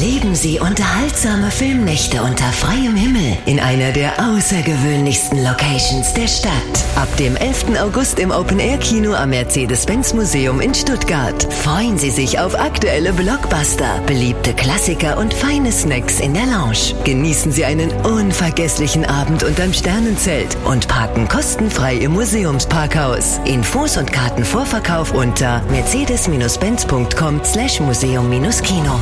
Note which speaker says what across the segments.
Speaker 1: Erleben Sie unterhaltsame Filmnächte unter freiem Himmel in einer der außergewöhnlichsten Locations der Stadt. Ab dem 11. August im Open-Air-Kino am Mercedes-Benz-Museum in Stuttgart. Freuen Sie sich auf aktuelle Blockbuster, beliebte Klassiker und feine Snacks in der Lounge. Genießen Sie einen unvergesslichen Abend unterm Sternenzelt und parken kostenfrei im Museumsparkhaus. Infos und Kartenvorverkauf unter mercedes-benz.com/museum-kino.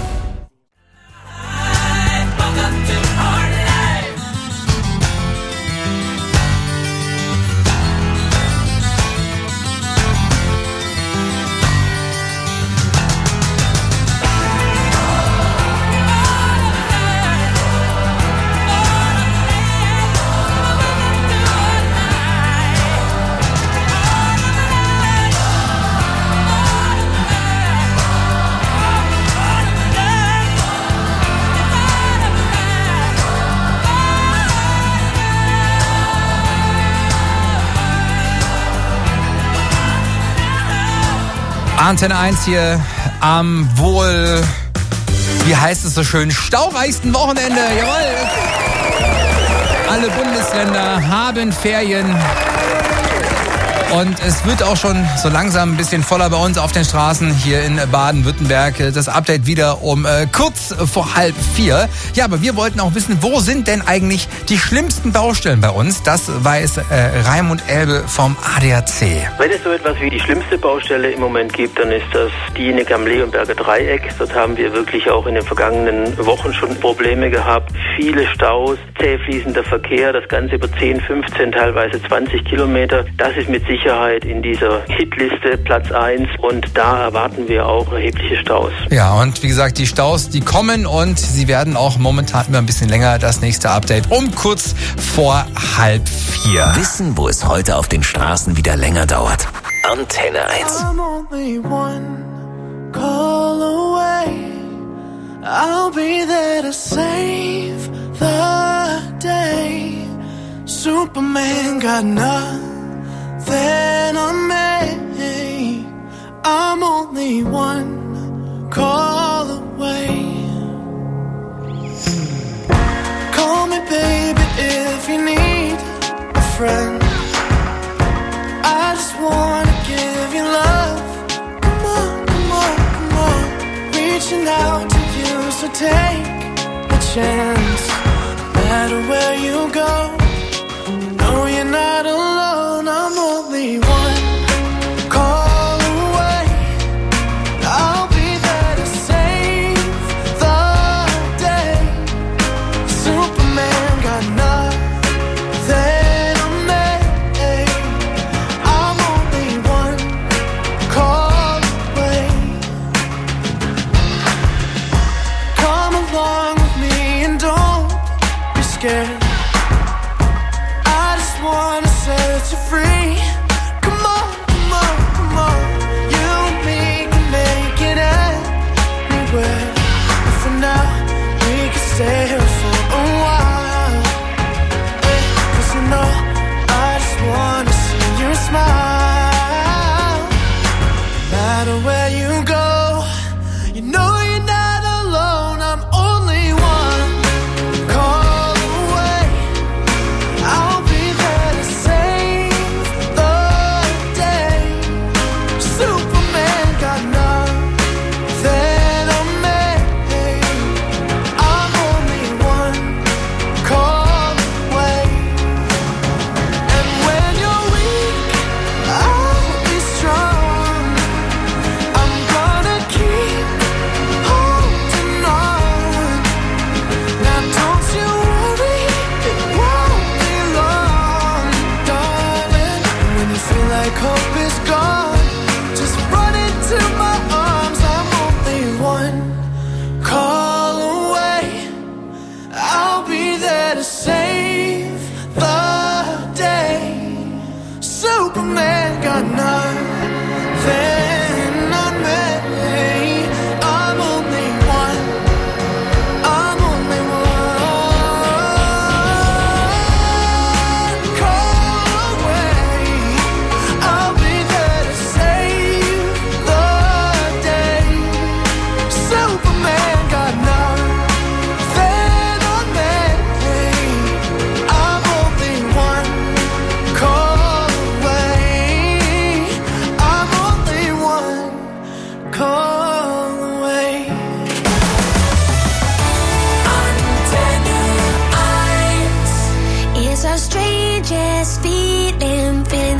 Speaker 2: Antenne 1 hier am wohl, wie heißt es so schön, staureichsten Wochenende. Jawohl! Alle Bundesländer haben Ferien. Und es wird auch schon so langsam ein bisschen voller bei uns auf den Straßen hier in Baden-Württemberg. Das Update wieder um kurz vor 3:30. Ja, aber wir wollten auch wissen, wo sind denn eigentlich die schlimmsten Baustellen bei uns? Das weiß Raimund Elbe vom ADAC.
Speaker 3: Wenn es so etwas wie die schlimmste Baustelle im Moment gibt, dann ist das diejenige am Leonberger Dreieck. Dort haben wir wirklich auch in den vergangenen Wochen schon Probleme gehabt. Viele Staus, zäh fließender Verkehr, das Ganze über 10, 15, teilweise 20 Kilometer. Das ist mit Sicherheit in dieser Hitliste Platz 1 und da erwarten wir auch erhebliche Staus.
Speaker 2: Ja, und wie gesagt, die Staus, die kommen und sie werden auch momentan immer ein bisschen länger. Das nächste Update um kurz vor 3:30.
Speaker 4: Wissen, wo es heute auf den Straßen wieder länger dauert. Antenne 1.
Speaker 5: I'm only one call away. I'll be there to save the day. Superman got nothing on me. I'm only one call away. Call me baby if you need a friend. I just wanna give you love. Come on, come on, come on. Reaching out to you, so take a chance. No matter where you go, you know you're not alone. I'm only one call away. I'll be there to save the day. Superman got nothing on me. I'm only one call away. Come along with me and don't be scared. I just wanna set you free. Come on, come on, come on. You and me can make it anywhere. And for now, we can stay here for a while. 'Cause you know, I just wanna see you smile. No matter where you go, you know you're not alone. I'm only one call away.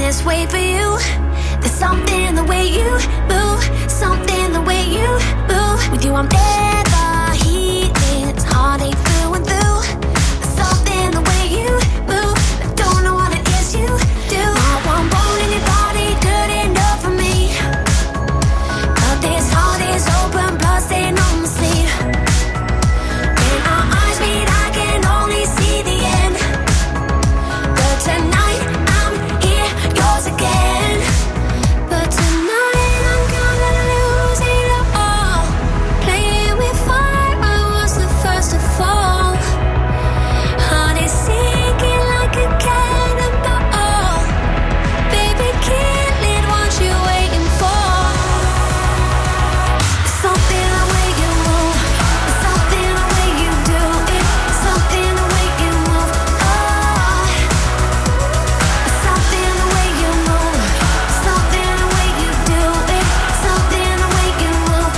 Speaker 6: this way for you. There's something the way you move, something the way you move. With you I'm never healing, it's heartache through and through. There's something the way you move, I don't know what it is you do. Not one bone in your body good enough for me, but this heart is open, blood stain on my sleeve. When our eyes meet I can only see the end, but tonight I'm here, yours again. But tonight I'm gonna lose it all. Playing with fire, I was the first to fall. Heart is sinking like a cannonball. Baby, kill it, what you waiting for? Something the way you move, something the way you do it, something the way you move. Something the way you move, something the way you do it, something the way you move.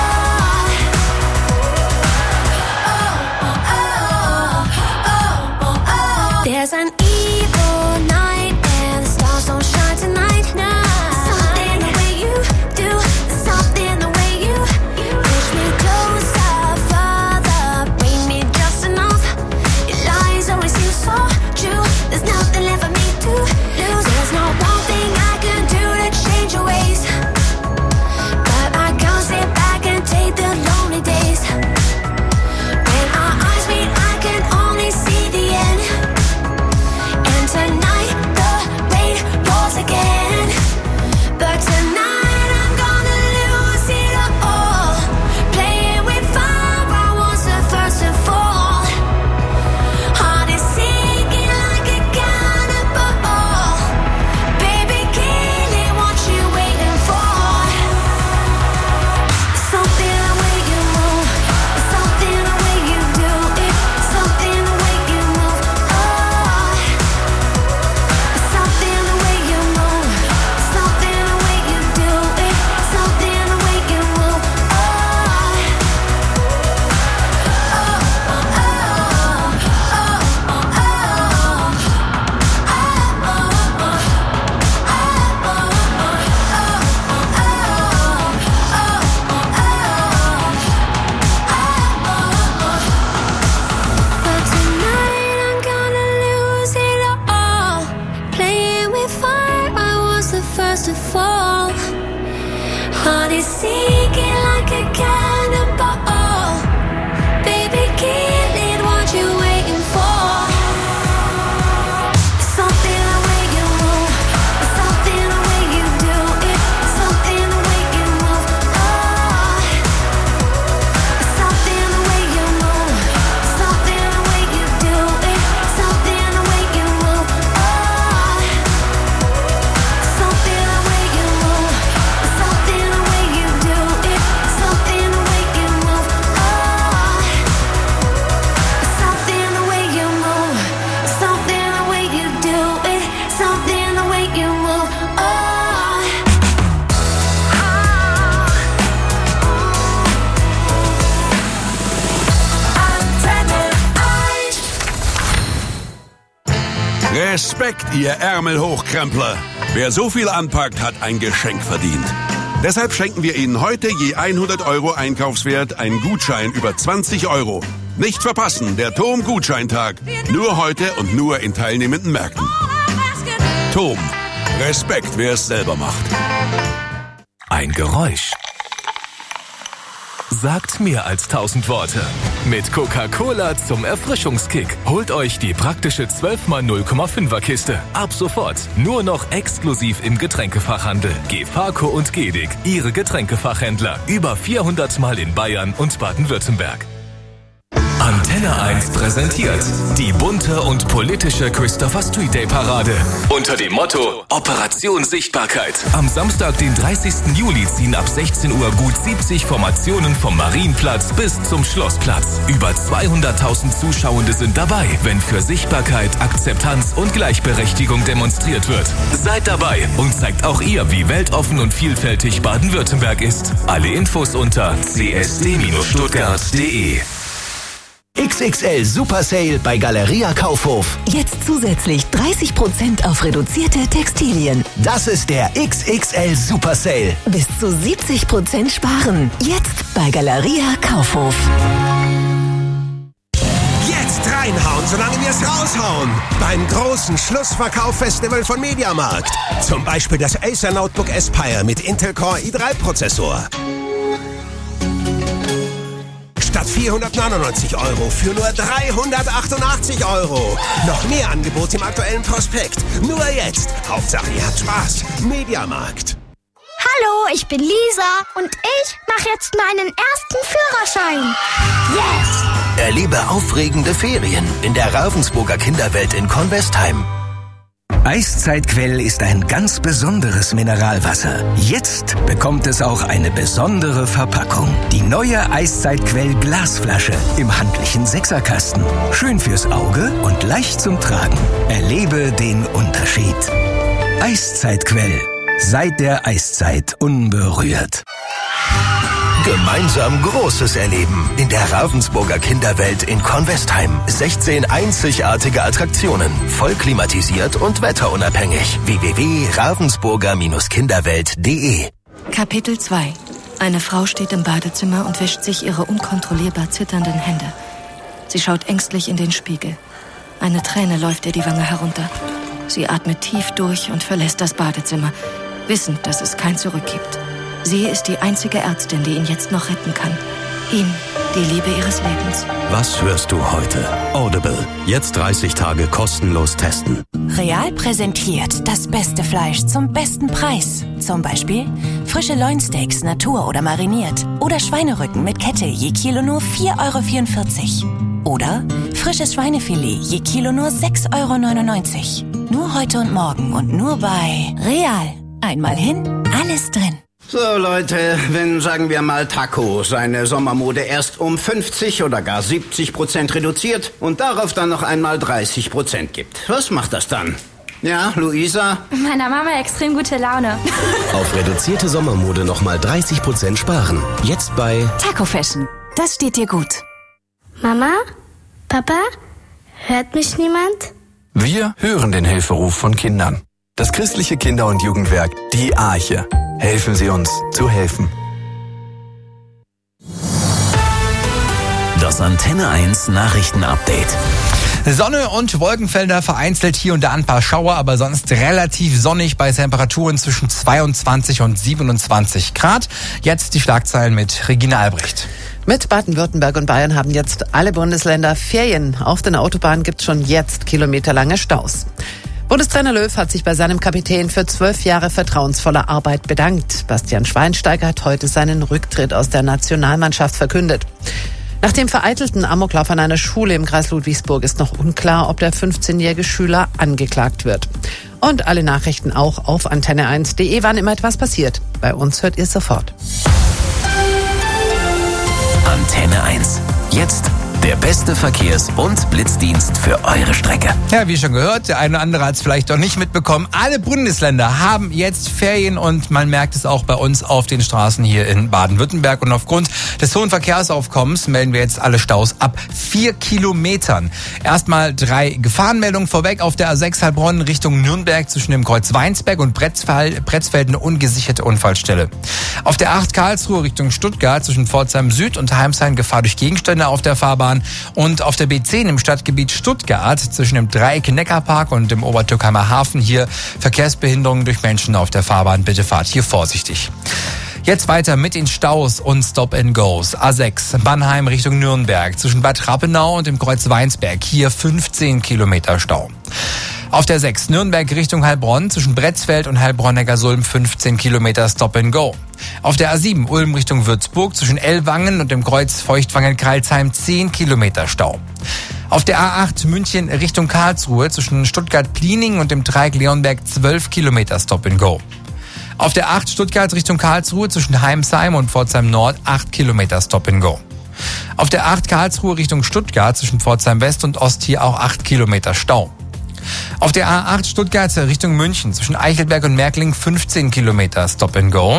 Speaker 6: There's an evil night and the stars don't shine tonight. Something the way you do, something the way you push me closer, further, bring me just enough. Your lies always seem so true. There's nothing left for me to lose. There's not one thing I can do to change your ways, but I can't sit back and take the lonely days. When our eyes meet, I can only see the end. And tonight the rain pours again. But tonight I'm gonna lose it all. Playing with fire, I was the first to fall. Heart is sinking like a cannonball. Baby, kill it, what you waiting for? Something the way you move, something the way you do it, something the way you move. Something the way you move, something the way you do it, something the way you move. But tonight I'm gonna lose it all. Playing with fire, I was the first to fall. Heart is sinking like a cannonball. Baby, kill it, what you waiting for? Something the way you move, something the way you do it, something the way you move. Something the way you move, something the way you do it, something the way you move. Something the way you move, something the way you do it, something the way you move. Something the way you move, something the way you do it, something the way you move.
Speaker 7: Respekt, ihr Ärmelhochkrempler. Wer so viel anpackt, hat ein Geschenk verdient. Deshalb schenken wir Ihnen heute je 100 € Einkaufswert einen Gutschein über 20 €. Nicht verpassen, der TOM-Gutscheintag. Nur heute und nur in teilnehmenden Märkten. TOM. Respekt, wer es selber macht.
Speaker 4: Ein Geräusch sagt mehr als 1000 Worte. Mit Coca-Cola zum Erfrischungskick. Holt euch die praktische 12x0,5er Kiste. Ab sofort nur noch exklusiv im Getränkefachhandel. Gefarco und Gedig, ihre Getränkefachhändler. Über 400 Mal in Bayern und Baden-Württemberg. Antenne 1 präsentiert die bunte und politische Christopher Street Day Parade. Unter dem Motto Operation Sichtbarkeit. Am Samstag, den 30. Juli, ziehen ab 16 Uhr gut 70 Formationen vom Marienplatz bis zum Schlossplatz. Über 200.000 Zuschauende sind dabei, wenn für Sichtbarkeit, Akzeptanz und Gleichberechtigung demonstriert wird. Seid dabei und zeigt auch ihr, wie weltoffen und vielfältig Baden-Württemberg ist. Alle Infos unter csd-stuttgart.de.
Speaker 8: XXL Super Sale bei Galeria Kaufhof.
Speaker 1: Jetzt zusätzlich 30% auf reduzierte Textilien.
Speaker 8: Das ist der XXL Super Sale.
Speaker 1: Bis zu 70% sparen. Jetzt bei Galeria Kaufhof.
Speaker 9: Jetzt reinhauen, solange wir es raushauen. Beim großen Schlussverkauf-Festival von Mediamarkt. Zum Beispiel das Acer Notebook Aspire mit Intel Core i3-Prozessor. Statt 499 € für nur 388 €. Noch mehr Angebote im aktuellen Prospekt. Nur jetzt. Hauptsache, ihr habt Spaß. Mediamarkt.
Speaker 10: Hallo, ich bin Lisa und ich mache jetzt meinen ersten Führerschein. Yes!
Speaker 8: Erlebe aufregende Ferien in der Ravensburger Kinderwelt in Convestheim. Eiszeitquell ist ein ganz besonderes Mineralwasser. Jetzt bekommt es auch eine besondere Verpackung. Die neue Eiszeitquell Glasflasche im handlichen Sechserkasten. Schön fürs Auge und leicht zum Tragen. Erlebe den Unterschied. Eiszeitquell. Seit der Eiszeit unberührt. Gemeinsam Großes erleben in der Ravensburger Kinderwelt in Convestheim. 16 einzigartige Attraktionen, voll klimatisiert und wetterunabhängig. www.ravensburger-kinderwelt.de.
Speaker 11: Kapitel 2. Eine Frau steht im Badezimmer und wäscht sich ihre unkontrollierbar zitternden Hände. Sie schaut ängstlich in den Spiegel. Eine Träne läuft ihr die Wange herunter. Sie atmet tief durch und verlässt das Badezimmer, wissend, dass es kein Zurück gibt. Sie ist die einzige Ärztin, die ihn jetzt noch retten kann. Ihn, die Liebe ihres Lebens.
Speaker 12: Was hörst du heute? Audible. Jetzt 30 Tage kostenlos testen.
Speaker 13: Real präsentiert das beste Fleisch zum besten Preis. Zum Beispiel frische Loinsteaks, Natur oder mariniert. Oder Schweinerücken mit Kette, je Kilo nur 4,44 €. Oder frisches Schweinefilet, je Kilo nur 6,99 €. Nur heute und morgen und nur bei Real. Einmal hin, alles drin.
Speaker 14: So Leute, wenn, sagen wir mal, Taco seine Sommermode erst um 50 oder gar 70% reduziert und darauf dann noch einmal 30% gibt, was macht das dann? Ja, Luisa?
Speaker 10: Meiner Mama extrem gute Laune.
Speaker 12: Auf reduzierte Sommermode nochmal 30% sparen. Jetzt bei
Speaker 13: Taco Fashion. Das steht dir gut.
Speaker 10: Mama? Papa? Hört mich niemand?
Speaker 15: Wir hören den Hilferuf von Kindern. Das christliche Kinder- und Jugendwerk, die Arche. Helfen Sie uns zu helfen.
Speaker 8: Das Antenne 1 Nachrichtenupdate.
Speaker 2: Sonne und Wolkenfelder, vereinzelt hier und da ein paar Schauer, aber sonst relativ sonnig bei Temperaturen zwischen 22 und 27 Grad. Jetzt die Schlagzeilen mit Regina Albrecht.
Speaker 16: Mit Baden-Württemberg und Bayern haben jetzt alle Bundesländer Ferien. Auf den Autobahnen gibt es schon jetzt kilometerlange Staus. Bundestrainer Löw hat sich bei seinem Kapitän für 12 Jahre vertrauensvoller Arbeit bedankt. Bastian Schweinsteiger hat heute seinen Rücktritt aus der Nationalmannschaft verkündet. Nach dem vereitelten Amoklauf an einer Schule im Kreis Ludwigsburg ist noch unklar, ob der 15-jährige Schüler angeklagt wird. Und alle Nachrichten auch auf antenne1.de, wann immer etwas passiert. Bei uns hört ihr sofort.
Speaker 8: Antenne 1. Jetzt der beste Verkehrs- und Blitzdienst für eure Strecke.
Speaker 2: Ja, wie schon gehört, der eine oder andere hat es vielleicht noch nicht mitbekommen. Alle Bundesländer haben jetzt Ferien und man merkt es auch bei uns auf den Straßen hier in Baden-Württemberg. Und aufgrund des hohen Verkehrsaufkommens melden wir jetzt alle Staus ab 4 Kilometern. Erstmal 3 Gefahrenmeldungen vorweg. Auf der A6 Heilbronn Richtung Nürnberg zwischen dem Kreuz Weinsberg und Pretzfeld eine ungesicherte Unfallstelle. Auf der 8 Karlsruhe Richtung Stuttgart zwischen Pforzheim Süd und Heimsheim Gefahr durch Gegenstände auf der Fahrbahn. Und auf der B10 im Stadtgebiet Stuttgart zwischen dem Dreieck Neckarpark und dem Obertürkheimer Hafen hier Verkehrsbehinderungen durch Menschen auf der Fahrbahn. Bitte fahrt hier vorsichtig. Jetzt weiter mit den Staus und Stop-and-Goes. A6 Bannheim Richtung Nürnberg zwischen Bad Rappenau und dem Kreuz Weinsberg. Hier 15 Kilometer Stau. Auf der 6 Nürnberg Richtung Heilbronn zwischen Bretzfeld und Heilbronn-Neckarsulm 15 Kilometer Stop-and-Go. Auf der A7 Ulm Richtung Würzburg zwischen Ellwangen und dem Kreuz Feuchtwangen-Kreilsheim 10 Kilometer Stau. Auf der A8 München Richtung Karlsruhe zwischen Stuttgart-Pliening und dem Dreieck Leonberg 12 Kilometer Stop-and-Go. Auf der 8 Stuttgart Richtung Karlsruhe zwischen Heimsheim und Pforzheim Nord 8 Kilometer Stop-and-Go. Auf der 8 Karlsruhe Richtung Stuttgart zwischen Pforzheim West und Ost hier auch 8 Kilometer Stau. Auf der A8 Stuttgart Richtung München zwischen Eichelberg und Märkling 15 Kilometer Stop-and-Go.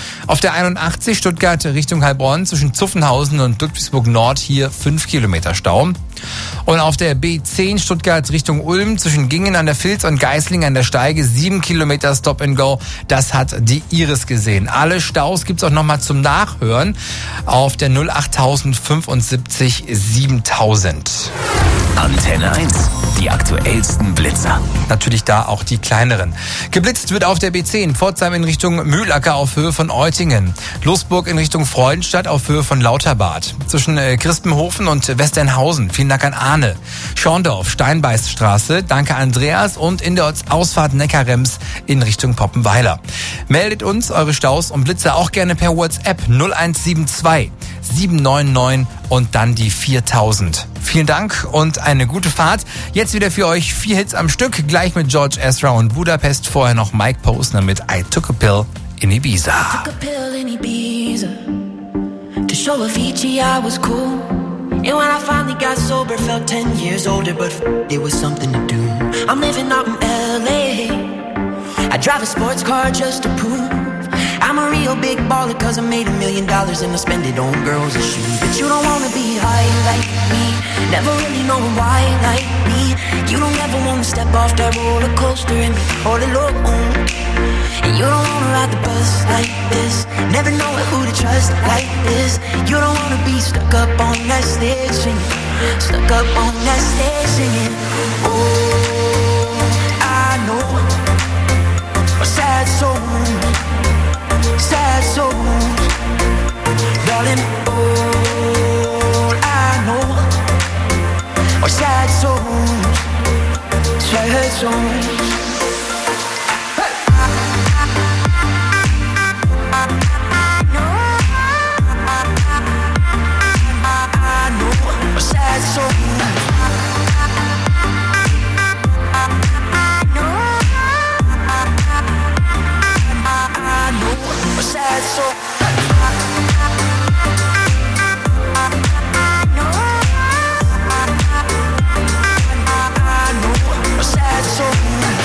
Speaker 2: Auf der 81 Stuttgart Richtung Heilbronn zwischen Zuffenhausen und Ludwigsburg Nord hier 5 Kilometer Stau. Und auf der B10 Stuttgart Richtung Ulm zwischen Gingen an der Filz und Geislingen an der Steige 7 Kilometer Stop and Go. Das hat die Iris gesehen. Alle Staus gibt's auch nochmal zum Nachhören auf der 08075 7000.
Speaker 8: Antenne 1, die aktuellsten Blitzer.
Speaker 2: Natürlich da auch die kleineren. Geblitzt wird auf der B10 Pforzheim in Richtung Mühlacker auf Höhe von Eutingen. Losburg in Richtung Freudenstadt auf Höhe von Lauterbad. Zwischen Krispenhofen und Westernhausen. Vielen Dank an Arne. Schorndorf, Steinbeißstraße. Danke Andreas. Und in der Ausfahrt Neckarrems in Richtung Poppenweiler. Meldet uns eure Staus und Blitzer auch gerne per WhatsApp 0172 799 und dann die 4000. Vielen Dank und eine gute Fahrt. Jetzt wieder für euch 4 Hits am Stück, gleich mit George Ezra und Budapest. Vorher noch Mike Posner mit I Took a Pill in Ibiza.
Speaker 17: I took a pill in Ibiza to show Avicii I was cool. And when I finally got sober, felt 10 years older, but it was something to do. I'm living out in LA. I drive a sports car just to prove I'm a real big baller, cause I made $1 million and I spend it on girls and shoes. But you don't wanna be high like me, never really know why like me. You don't ever wanna step off that roller coaster and be all alone. And you don't wanna ride the bus like this, never know who to trust like this. You don't wanna be stuck up on that stage singing, stuck up on that stage singing. Oh, I know a sad soul, sad souls, darling, all I know are sad souls, sad souls. I know are sad souls. Sad soul. Sad soul.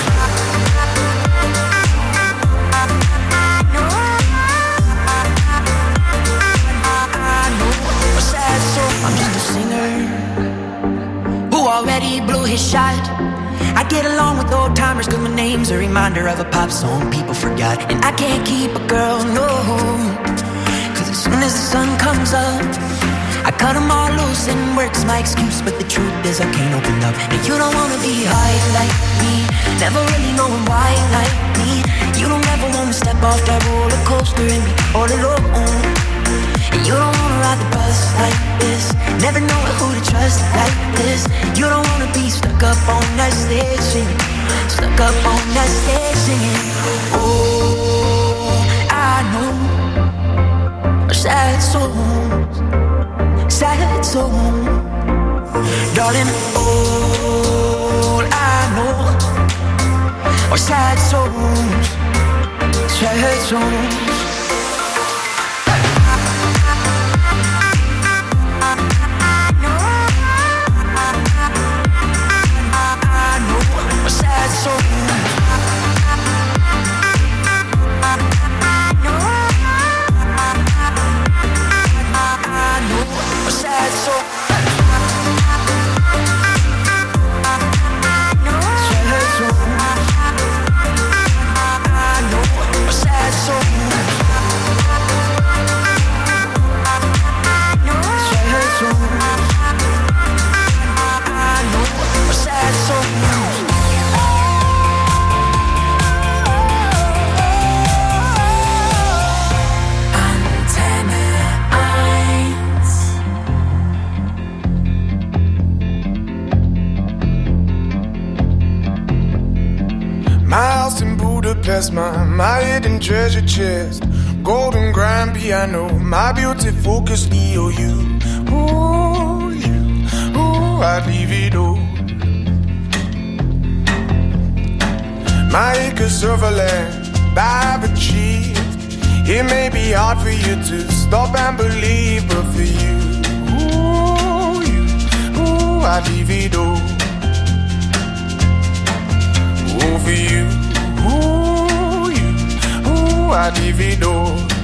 Speaker 17: I'm just a singer who already blew his shot. I get along with old timers cause my name's a reminder of a pop song people forgot. And I can't keep a girl, no, cause as soon as the sun comes up I cut them all loose and work's my excuse. But the truth is I can't open up. And you don't wanna be high like me, never really knowing why like me. You don't ever wanna step off that roller coaster and be all alone. And you don't wanna ride the bus like this, never know who to trust like this. You don't wanna be stuck up on that stage singing, stuck up on that stage singing. Oh, I know are sad souls, sad souls, darling. All I know are sad souls, sad souls.
Speaker 18: My hidden treasure chest, golden grand piano, my beauty focus EOU. Ooh, you, ooh, I'd leave it all. My acres of land I've achieved. It may be hard for you to stop and believe, but for you, ooh, I'd leave it all. Ooh, for you, ooh, I'd leave it all.